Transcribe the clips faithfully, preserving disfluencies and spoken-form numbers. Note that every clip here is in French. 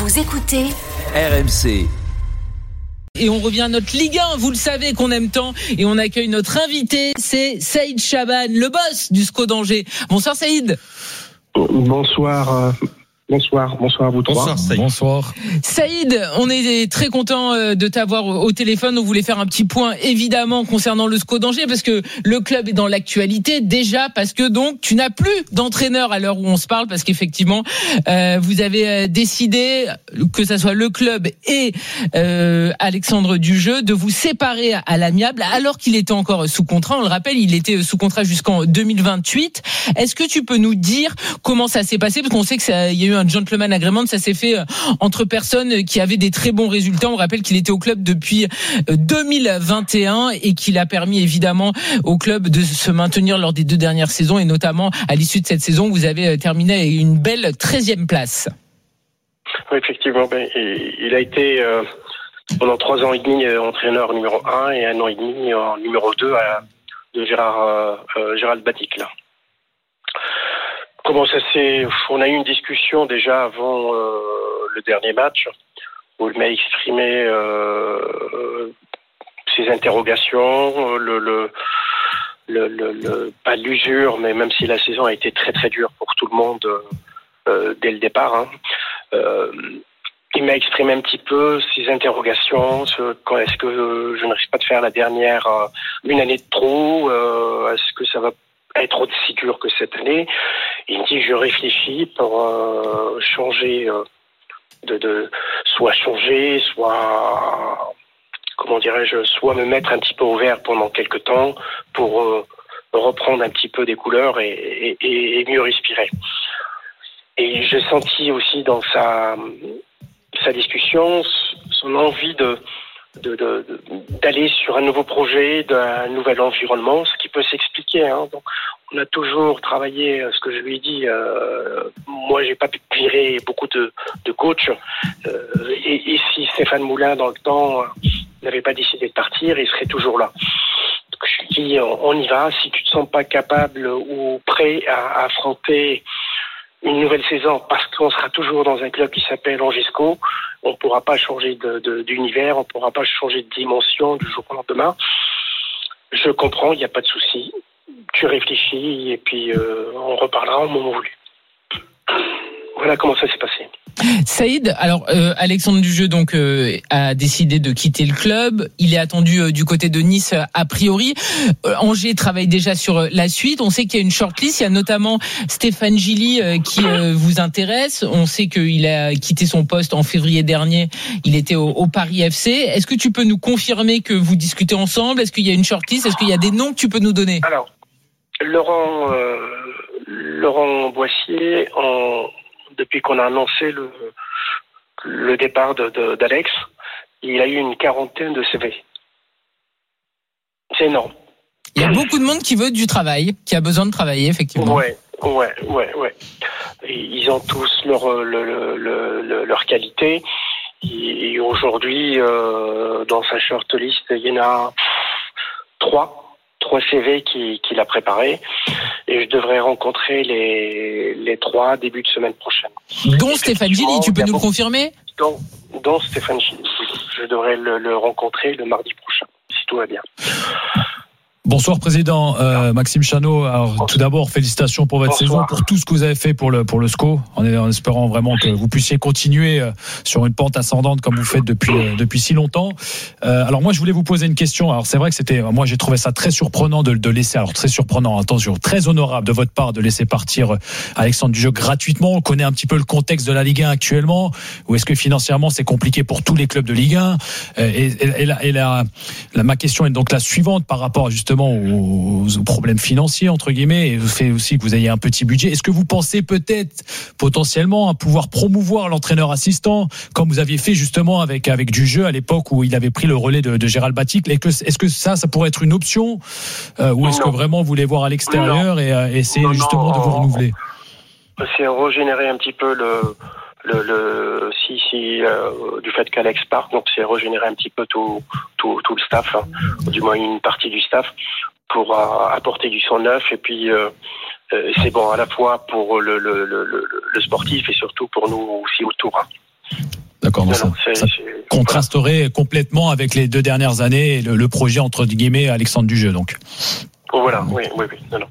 Vous écoutez R M C. Et on revient à notre Ligue un, vous le savez qu'on aime tant, et on accueille notre invité, c'est Saïd Chaban, le boss du S C O d'Angers. Bonsoir Saïd. Bonsoir, euh, bonsoir, bonsoir à vous trois. Bonsoir Saïd. Bonsoir. Saïd, on est très content de t'avoir au téléphone. On voulait faire un petit point évidemment concernant le S C O d'Angers parce que le club est dans l'actualité déjà, parce que donc tu n'as plus d'entraîneur à l'heure où on se parle, parce qu'effectivement euh, vous avez décidé, que ça soit le club et euh, Alexandre Dujeu, de vous séparer à l'amiable alors qu'il était encore sous contrat. On le rappelle, il était sous contrat jusqu'en deux mille vingt-huit. Est-ce que tu peux nous dire comment ça s'est passé, parce qu'on sait que ça, il y a eu un gentleman agreement, ça s'est fait entre personnes qui avaient des très bons résultats. On rappelle qu'il était au club depuis deux mille vingt et un et qu'il a permis évidemment au club de se maintenir lors des deux dernières saisons, et notamment à l'issue de cette saison, vous avez terminé à une belle treizième place. Oui, effectivement, ben, il a été euh, pendant trois ans et demi euh, entraîneur numéro un et un an et demi en numéro deux à, de Gérard euh, euh, Gérald Batic, là. Comment ça s'est... On a eu une discussion déjà avant euh, le dernier match où il m'a exprimé euh, ses interrogations, le, le, le, le, le pas l'usure, mais même si la saison a été très très dure pour tout le monde euh, dès le départ, hein, euh, il m'a exprimé un petit peu ses interrogations. Quand est-ce que je ne risque pas de faire la dernière euh, une année de trop, euh, est-ce que ça va être aussi dur que cette année? Il me dit, je réfléchis pour euh, changer, euh, de, de, soit changer, soit, comment dirais-je, soit me mettre un petit peu au vert pendant quelques temps pour euh, reprendre un petit peu des couleurs et, et, et mieux respirer. Et j'ai senti aussi dans sa, sa discussion son envie de, de, de, de, d'aller sur un nouveau projet, d'un nouvel environnement, ce qui peut s'expliquer, hein. Donc, on a toujours travaillé, ce que je lui ai dit, euh, moi j'ai pas pu virer beaucoup de, de coachs, euh, et, et si Stéphane Moulin dans le temps n'avait pas décidé de partir, il serait toujours là. Donc je lui ai dit, on, on y va, si tu te sens pas capable ou prêt à, à affronter une nouvelle saison, parce qu'on sera toujours dans un club qui s'appelle Angers S C O, on pourra pas changer de, de, d'univers, on pourra pas changer de dimension du jour au lendemain. Je comprends, il n'y a pas de souci. Tu réfléchis et puis euh, on reparlera au moment voulu. Voilà comment ça s'est passé. Saïd, alors euh, Alexandre Dujeu donc euh, a décidé de quitter le club. Il est attendu euh, du côté de Nice euh, a priori. Euh, Angers travaille déjà sur euh, la suite. On sait qu'il y a une shortlist. Il y a notamment Stéphane Gilly euh, qui euh, vous intéresse. On sait qu'il a quitté son poste en février dernier. Il était au, au Paris F C. Est-ce que tu peux nous confirmer que vous discutez ensemble? Est-ce qu'il y a une shortlist? Est-ce qu'il y a des noms que tu peux nous donner? Alors, Laurent, euh, Laurent Boissier, en depuis qu'on a annoncé le, le départ de, de, d'Alex, il a eu une quarantaine de C V. C'est énorme. Il y a beaucoup de monde qui veut du travail, qui a besoin de travailler, effectivement. Ouais, ouais, ouais, ouais. Ils ont tous leur, le, le, le, leur qualité. Et aujourd'hui, euh, dans sa shortlist, il y en a trois. trois C V qui, qu'il a préparé, et je devrais rencontrer les, les trois début de semaine prochaine. Dont Stéphane Gilly, tu peux nous le confirmer? Dont, dont Stéphane Gilly. Je devrais le, le rencontrer le mardi prochain, si tout va bien. Bonsoir président, euh, Maxime Chanot. Alors tout d'abord félicitations pour votre Bonsoir. saison, pour tout ce que vous avez fait pour le pour le S C O, en, en espérant vraiment que vous puissiez continuer euh, sur une pente ascendante comme vous faites depuis euh, depuis si longtemps. Euh, alors moi je voulais vous poser une question. Alors c'est vrai que c'était, moi j'ai trouvé ça très surprenant de de laisser, alors très surprenant, attention, très honorable de votre part de laisser partir Alexandre Dujeu gratuitement. On connaît un petit peu le contexte de la Ligue un actuellement, où est-ce que financièrement c'est compliqué pour tous les clubs de Ligue un. Euh, et, et, et, la, et la, la ma question est donc la suivante par rapport justement Aux, aux problèmes financiers entre guillemets, et le fait aussi que vous ayez un petit budget. Est-ce que vous pensez peut-être potentiellement à pouvoir promouvoir l'entraîneur assistant comme vous aviez fait justement avec avec Dujeu à l'époque où il avait pris le relais de, de Gérald Batic? Est-ce que ça ça pourrait être une option, euh, ou est-ce non. que vraiment vous voulez voir à l'extérieur non. et euh, essayer non, justement non, de vous renouveler? C'est régénérer un petit peu le Le, le si si euh, du fait qu'Alex parte, donc c'est régénérer un petit peu tout tout tout le staff, hein, du moins une partie du staff, pour euh, apporter du sang neuf, et puis euh, euh, c'est bon à la fois pour le le, le le le sportif et surtout pour nous aussi autour, hein. D'accord, donc ça, c'est, ça c'est, contrasterait voilà. complètement avec les deux dernières années et le, le projet entre guillemets Alexandre Dujeu, donc. Voilà, oui, oui, oui. Non, non.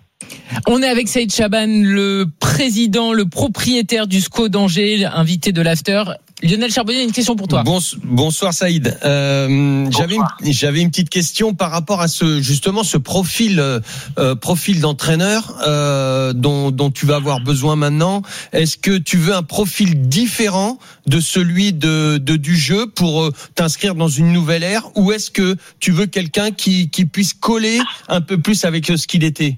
On est avec Saïd Chaban, le président, le propriétaire du S C O d'Angers, invité de l'After. Lionel Charbonnier, une question pour toi. Bonsoir Saïd. Euh, Bonsoir. J'avais, une, j'avais une petite question par rapport à ce justement ce profil euh, profil d'entraîneur euh, dont, dont tu vas avoir besoin maintenant. Est-ce que tu veux un profil différent de celui de, de du jeu pour euh, t'inscrire dans une nouvelle ère, ou est-ce que tu veux quelqu'un qui, qui puisse coller un peu plus avec ce qu'il était?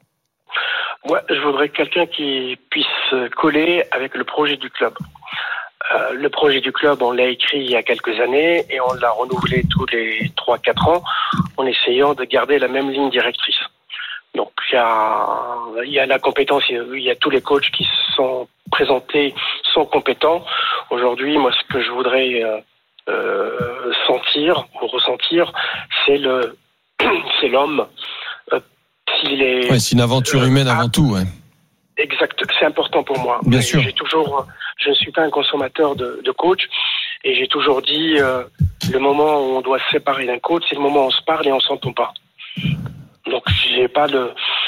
Moi, je voudrais quelqu'un qui puisse coller avec le projet du club. Euh, le projet du club, on l'a écrit il y a quelques années et on l'a renouvelé tous les trois quatre ans en essayant de garder la même ligne directrice. Donc il y a, il y a la compétence, il y a tous les coachs qui sont présentés sont compétents. Aujourd'hui, moi, ce que je voudrais euh, euh, sentir ou ressentir, c'est le, c'est l'homme. Euh, s'il est, ouais, c'est une aventure euh, humaine avant tout. Ouais. Exact, c'est important pour moi. Bien sûr. J'ai toujours, je ne suis pas un consommateur de, de coach, et j'ai toujours dit euh, le moment où on doit se séparer d'un coach, c'est le moment où on se parle et on s'entend pas. Donc j'ai pas de,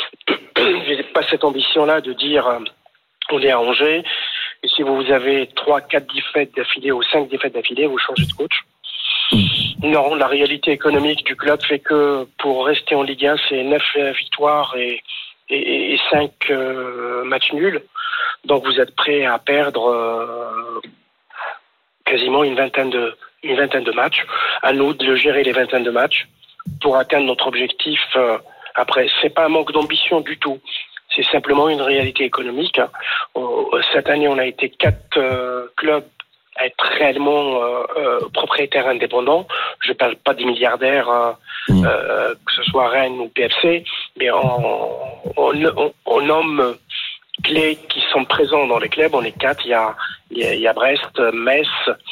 j'ai pas cette ambition-là de dire euh, on est à Angers et si vous avez trois, quatre défaites d'affilée ou cinq défaites d'affilée, vous changez de coach. Non, la réalité économique du club fait que pour rester en Ligue un, c'est neuf victoires et et, et cinq euh, matchs nuls. Donc vous êtes prêt à perdre euh, quasiment une vingtaine de une vingtaine de matchs. À nous de gérer les vingtaines de matchs pour atteindre notre objectif. Euh, après, c'est pas un manque d'ambition du tout. C'est simplement une réalité économique. Euh, cette année, on a été quatre euh, clubs à être réellement euh, euh, propriétaires indépendants. Je ne parle pas des milliardaires, euh, mmh. euh, que ce soit Rennes ou P F C, mais on, on, on, on nomme clés qui sont présents dans les clubs. On est quatre. Il y a, il y a, il y a Brest, Metz,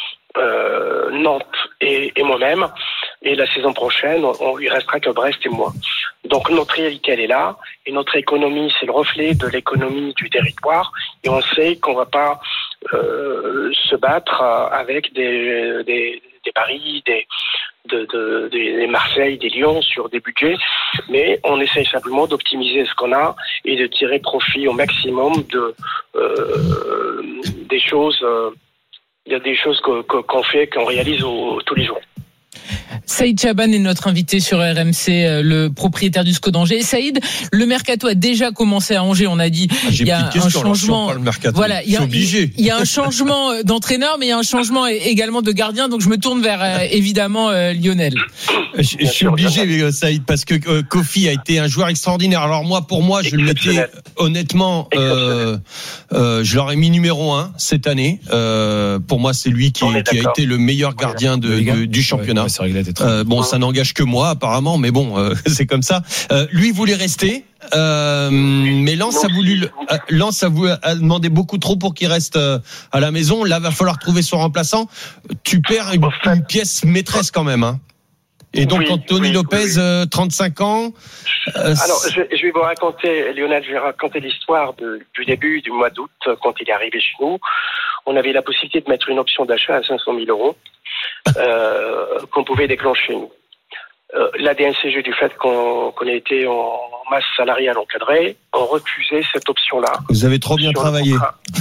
euh, Nantes et, et moi-même. Et la saison prochaine, on, il restera que Brest et moi. Donc notre réalité, elle est là. Et notre économie, c'est le reflet de l'économie du territoire. Et on sait qu'on va pas euh, se battre avec des, des, des Paris, des, de, de, des Marseille, des Lyon sur des budgets. Mais on essaye simplement d'optimiser ce qu'on a et de tirer profit au maximum de euh, des choses. Euh, il y a des choses que, que, qu'on fait, qu'on réalise au, tous les jours. Saïd Chaban est notre invité sur R M C, le propriétaire du S C O d'Angers. Saïd, le mercato a déjà commencé à Angers, on a dit. Ah, j'ai il y a un changement. Voilà, il y a, il, il y a un changement d'entraîneur, mais il y a un changement également de gardien. Donc je me tourne vers euh, évidemment euh, Lionel. Je, je suis obligé, Saïd, parce que euh, Kofi a été un joueur extraordinaire. Alors moi, pour moi, je le mettais honnêtement, euh, euh, je l'aurais mis numéro un cette année. Euh, pour moi, c'est lui qui, qui a été le meilleur gardien de, de, du championnat. Ouais, c'est vrai, Euh, bon, ça n'engage que moi apparemment, mais bon, euh, c'est comme ça. Euh, lui voulait rester, euh, mais Lens a voulu, euh, Lens a, voulu, a demandé beaucoup trop pour qu'il reste euh, à la maison. Là, va falloir trouver son remplaçant. Tu perds une, une pièce maîtresse quand même, hein. Et donc, oui, Anthony oui, Lopez, oui. Euh, trente-cinq ans. Euh, Alors, je, je vais vous raconter, Lionel, je vais raconter l'histoire de, du début du mois d'août, quand il est arrivé chez nous. On avait la possibilité de mettre une option d'achat à cinq cent mille euros. Euh, qu'on pouvait déclencher nous. Euh, la D N C G, du fait qu'on, qu'on ait été en masse salariale encadrée, ont refusé cette option-là. Vous avez trop bien travaillé.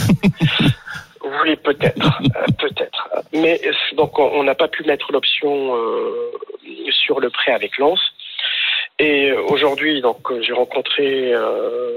Oui, peut-être, euh, peut-être. Mais donc on n'a pas pu mettre l'option euh, sur le prêt avec Lens. Et aujourd'hui, donc j'ai rencontré. Euh,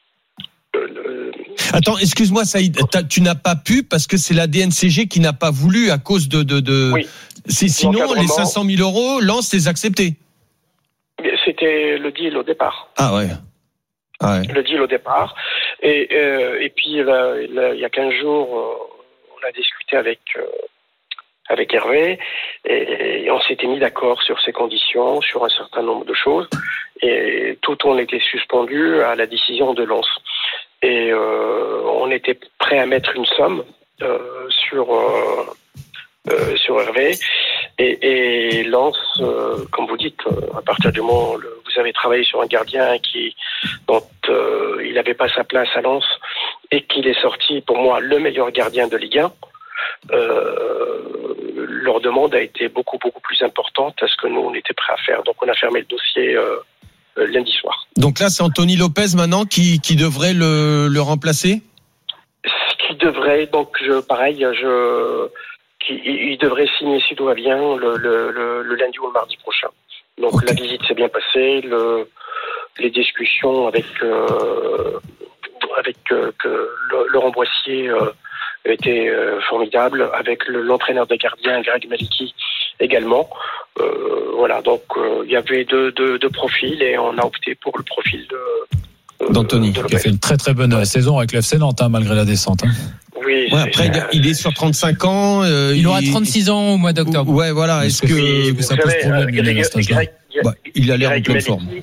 Le... Attends, excuse-moi Saïd, tu n'as pas pu parce que c'est la D N C G qui n'a pas voulu à cause de... de, de... Oui. C'est, sinon, les cinq cent mille euros, Lens les acceptait. C'était le deal au départ. Ah ouais. Ah ouais. Le deal au départ. Et, euh, et puis, là, là, il y a quinze jours, euh, on a discuté avec, euh, avec Hervé et, et on s'était mis d'accord sur ces conditions, sur un certain nombre de choses. Et tout on était suspendu à la décision de Lens. Et euh, on était prêt à mettre une somme euh, sur euh, euh, sur Hervé. Et, et Lens, euh, comme vous dites, euh, à partir du moment où le, vous avez travaillé sur un gardien qui dont euh, il n'avait pas sa place à Lens et qu'il est sorti pour moi le meilleur gardien de Ligue un. euh, leur demande a été beaucoup, beaucoup plus importante à ce que nous, on était prêts à faire. Donc, on a fermé le dossier euh, euh, lundi soir. Donc là, c'est Anthony Lopez maintenant qui, qui devrait le, le remplacer ? Ce qui devrait, donc, je, pareil, je, qui, il devrait signer, si tout va bien, le, le, le, le lundi ou le mardi prochain. Donc, okay. La visite s'est bien passée, le, les discussions avec, euh, avec euh, que Laurent Boissier euh, était euh, formidable, avec le, l'entraîneur des gardiens, Greg Maliki, également. Euh, voilà, donc il euh, y avait deux, deux, deux profils et on a opté pour le profil de, euh, d'Anthony, de qui a fait une très très bonne ouais. saison avec l'F C Nantes, hein, malgré la descente. Hein. Oui. Ouais, après, euh, il est sur trente-cinq ans. Euh, il aura trente-six ans au mois d'octobre. Ouais, voilà. Est-ce, Est-ce que, que ça pose problème euh, Greg, Greg, Greg, bah, il a l'air en pleine forme.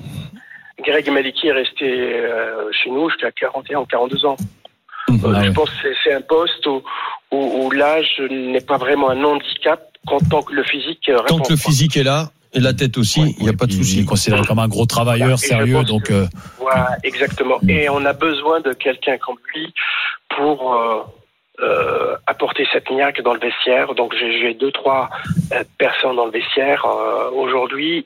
Greg Maliki est resté euh, chez nous jusqu'à quarante et un ou quarante-deux ans. Mmh, euh, ah je ouais. pense que c'est, c'est un poste où, où, où l'âge n'est pas vraiment un handicap tant que le physique répond. Tant que le physique est là, et la tête aussi, il ouais, n'y a pas de souci. Il est considéré comme un gros travailleur, ouais, sérieux. Donc, que, euh... voilà, exactement. Mmh. Et on a besoin de quelqu'un comme lui pour euh, euh, apporter cette niaque dans le vestiaire. Donc j'ai, j'ai deux, trois euh, personnes dans le vestiaire euh, aujourd'hui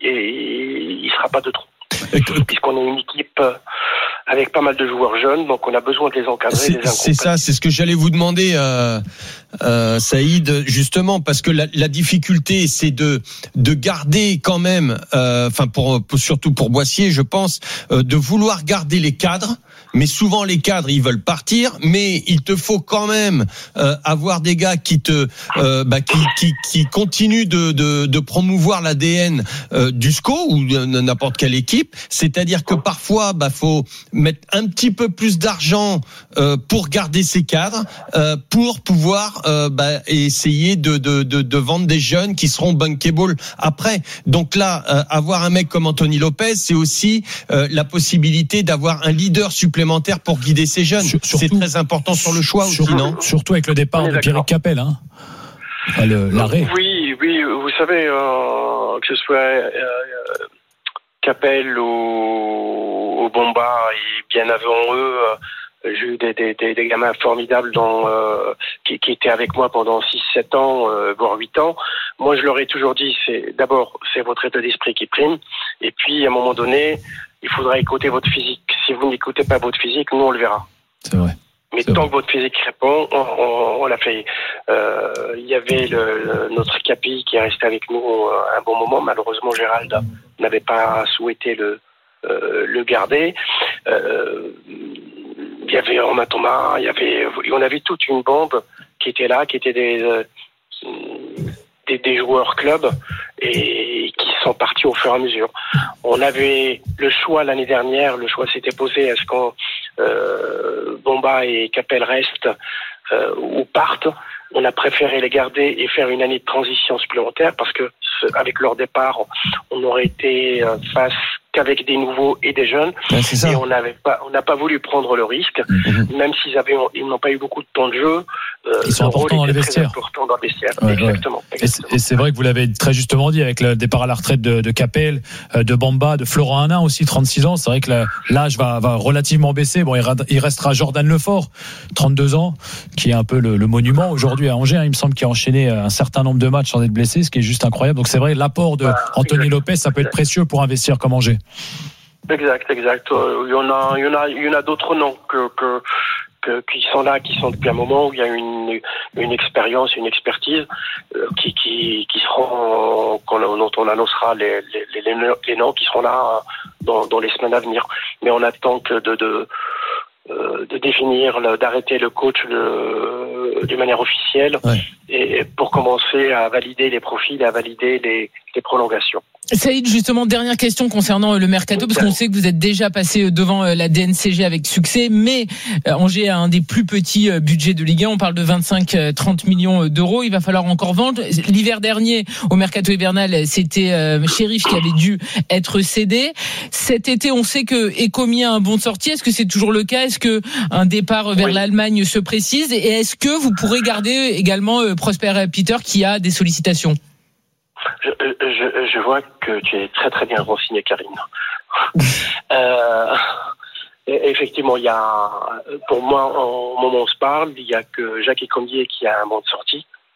et il ne sera pas de trop. Puisqu'on est une équipe avec pas mal de joueurs jeunes, donc on a besoin de les encadrer. C'est, les c'est ça, c'est ce que j'allais vous demander, euh, euh, Saïd, justement, parce que la, la difficulté, c'est de de garder quand même, enfin euh, pour, pour surtout pour Boissier, je pense, euh, de vouloir garder les cadres. Mais souvent les cadres ils veulent partir, mais il te faut quand même euh, avoir des gars qui te euh, bah, qui qui qui continuent de de, de promouvoir l'A D N euh, du S C O ou de n'importe quelle équipe. C'est-à-dire que parfois bah faut mettre un petit peu plus d'argent euh, pour garder ces cadres, euh, pour pouvoir euh, bah, essayer de, de de de vendre des jeunes qui seront bankable après. Donc là, euh, avoir un mec comme Anthony Lopez, c'est aussi euh, la possibilité d'avoir un leader supplémentaire pour guider ces jeunes. Surtout, c'est très important sur le choix aussi, surtout, non ? Surtout avec le départ de Pierrick Capel, hein. Enfin, le, l'arrêt. Oui, oui, vous savez, euh, que ce soit euh, Capel ou, ou Bomba, et bien avant eux, euh, j'ai eu des, des, des, des gamins formidables dans, euh, qui, qui étaient avec moi pendant six sept ans, euh, voire huit ans. Moi, je leur ai toujours dit, c'est d'abord, c'est votre état d'esprit qui prime, et puis à un moment donné, il faudra écouter votre physique. Si vous n'écoutez pas votre physique, nous on le verra. C'est vrai. Mais C'est tant vrai. que votre physique répond, on, on, on l'a fait. Euh, il y avait le, le, notre Capi qui est resté avec nous un bon moment. Malheureusement, Gérald n'avait pas souhaité le, euh, le garder. Euh, il y avait Romain Thomas, il y avait, on avait toute une bande qui était là, qui était des, euh, des, des joueurs club et qui sont partis au fur et à mesure. On avait le choix l'année dernière, le choix s'était posé, est-ce qu'on euh, Bomba et Capel restent euh, ou partent. On a préféré les garder et faire une année de transition supplémentaire parce que avec leur départ, on aurait été face qu'avec des nouveaux et des jeunes. Ouais, c'est ça. Et on n'avait pas, on n'a pas voulu prendre le risque, mm-hmm. même s'ils avaient, ils n'ont pas eu beaucoup de temps de jeu. Euh, Ils sont importants dans les vestiaires. Important dans les vestiaires. Ouais, exactement. Ouais. exactement. Et, c'est, et c'est vrai que vous l'avez très justement dit avec le départ à la retraite de, de Capel, de Bamba, de Florent Hanin aussi, trente-six ans. C'est vrai que la, l'âge va, va relativement baisser. Bon, il restera Jordan Lefort, trente-deux ans, qui est un peu le, le monument aujourd'hui à Angers. Hein. Il me semble qu'il a enchaîné un certain nombre de matchs sans être blessé, ce qui est juste incroyable. Donc c'est vrai, l'apport de ah, Anthony exact. Lopez, ça peut être précieux pour un vestiaire comme Angers. Exact, exact. Il y en a, il y en a, il y en a d'autres noms que, que, que, qui sont là, qui sont depuis un moment où il y a une, une expérience, une expertise, euh, qui, qui, qui seront, dont on annoncera les, les, les, les noms qui seront là dans, dans les semaines à venir. Mais on attend que de, de, euh, de définir, le, d'arrêter le coach de, de manière officielle, ouais. et pour commencer à valider les profils et à valider les, les prolongations. Saïd, justement, dernière question concernant le mercato, parce qu'on sait que vous êtes déjà passé devant la D N C G avec succès, mais Angers a un des plus petits budgets de Ligue un. On parle de vingt-cinq à trente millions d'euros. Il va falloir encore vendre. L'hiver dernier, au mercato hivernal, c'était Sheriff qui avait dû être cédé. Cet été, on sait que Ecomi a un bon de sortie. Est-ce que c'est toujours le cas? Est-ce que un départ vers oui. l'Allemagne se précise? Et est-ce que vous pourrez garder également Prosper Peter qui a des sollicitations? Je, je, je vois que tu es très très bien renseigné, Karine. euh, effectivement, il y a, pour moi, au moment où on se parle, il y a que Jacques Ecomier qui a un bon de sortie.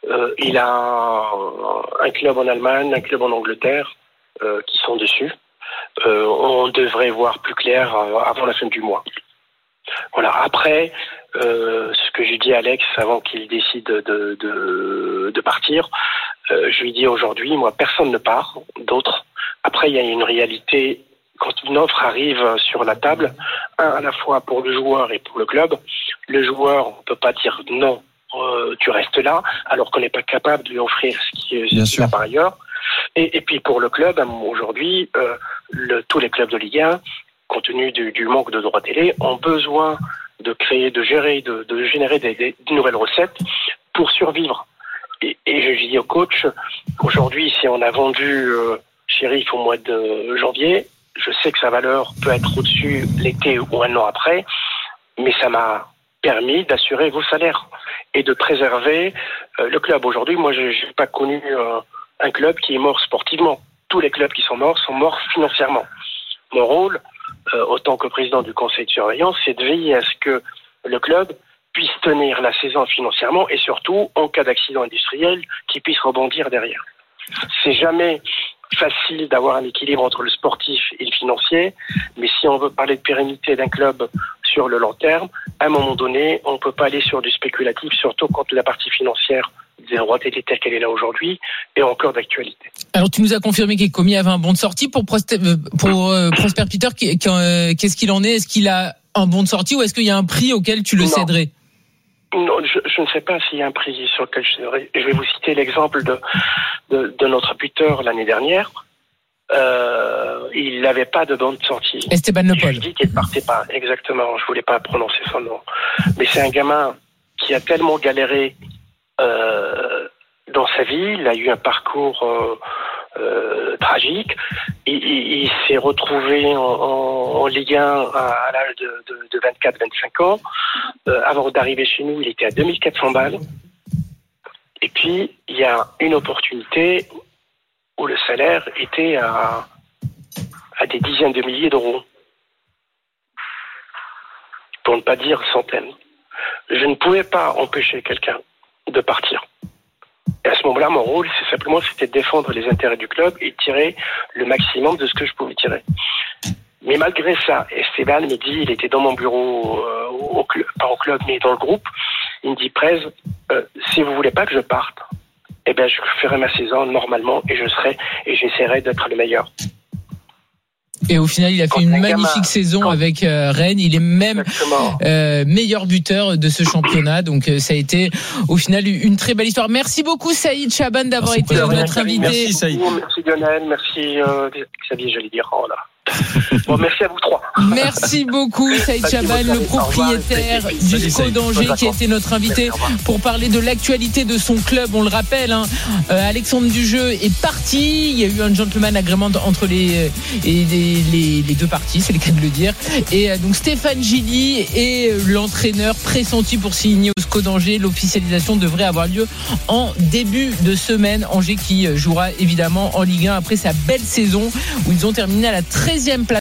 Euh, il a un club en Allemagne, un club en Angleterre euh, qui sont dessus. Euh, on devrait voir plus clair avant la fin du mois. Voilà. Après, euh, ce que j'ai dit à Alex avant qu'il décide de, de, de partir, euh, je lui dis aujourd'hui, moi, personne ne part, d'autres. Après, il y a une réalité. Quand une offre arrive sur la table, un à la fois pour le joueur et pour le club, le joueur, on ne peut pas dire non, euh, tu restes là, alors qu'on n'est pas capable de lui offrir ce qui est là par ailleurs. Et, et puis pour le club, aujourd'hui, euh, le, tous les clubs de Ligue un, compte tenu du, du manque de droits télé, ont besoin de créer, de gérer, de, de générer des, des, des nouvelles recettes pour survivre. Et, et je dis au coach, aujourd'hui, si on a vendu euh, Chérif au mois de janvier, je sais que sa valeur peut être au-dessus l'été ou un an après, mais ça m'a permis d'assurer vos salaires et de préserver euh, le club. Aujourd'hui, moi, je n'ai pas connu euh, un club qui est mort sportivement. Tous les clubs qui sont morts sont morts financièrement. Mon rôle, euh, autant que président du conseil de surveillance, c'est de veiller à ce que le club puisse tenir la saison financièrement et surtout, en cas d'accident industriel, qu'il puisse rebondir derrière. C'est jamais facile d'avoir un équilibre entre le sportif et le financier, mais si on veut parler de pérennité d'un club sur le long terme, à un moment donné, on ne peut pas aller sur du spéculatif, surtout quand la partie financière des droits télé telle qu'elle est là aujourd'hui est encore d'actualité. Alors tu nous as confirmé qu'Ecomi avait un bon de sortie pour, Prost- pour euh, Prosper Peter. Qu'est-ce qu'il en est ? Est-ce qu'il a un bon de sortie ou est-ce qu'il y a un prix auquel tu le non. céderais ? Non, je, je ne sais pas s'il y a un prix sur lequel je céderais. Je vais vous citer l'exemple de, de, de notre buteur l'année dernière. Euh, il n'avait pas de bande de sortie. Esteban Le Paul. Je dis qu'il ne partait pas, exactement. Je ne voulais pas prononcer son nom. Mais c'est un gamin qui a tellement galéré euh, dans sa vie. Il a eu un parcours euh, euh, tragique. Il, il, il s'est retrouvé en, en, en Ligue un à, à l'âge de, de, de vingt-quatre vingt-cinq ans. Euh, avant d'arriver chez nous, il était à deux mille quatre cents balles. Et puis, il y a une opportunité où le salaire était à, à des dizaines de milliers d'euros. Pour ne pas dire centaines. Je ne pouvais pas empêcher quelqu'un de partir. Et à ce moment-là, mon rôle, c'est simplement c'était de défendre les intérêts du club et tirer le maximum de ce que je pouvais tirer. Mais malgré ça, Esteban me dit, il était dans mon bureau, euh, au club, pas au club, mais dans le groupe, il me dit, Prez, euh, si vous voulez pas que je parte, eh ben, je ferai ma saison normalement et je serai, et j'essaierai d'être le meilleur. Et au final, il a fait quand une magnifique gamin, saison quand... avec euh, Rennes. Il est même euh, meilleur buteur de ce championnat. Donc, euh, ça a été au final une très belle histoire. Merci beaucoup, Saïd Chaban, d'avoir merci été notre invité. Merci, Saïd. Merci, Lionel. Merci, euh, Xavier, j'allais dire. Oh là. Bon, merci à vous trois. Merci beaucoup, Saïd Chaban, le propriétaire du S C O d'Angers, qui a été notre invité pour parler de l'actualité de son club. On le rappelle, hein, euh, Alexandre Dujeu est parti. Il y a eu un gentleman agreement entre les, les, les, les deux parties, c'est le cas de le dire. Et euh, donc Stéphane Gilly est l'entraîneur pressenti pour signer au S C O d'Angers. L'officialisation devrait avoir lieu en début de semaine. Angers qui jouera évidemment en Ligue un après sa belle saison où ils ont terminé à la treizième place.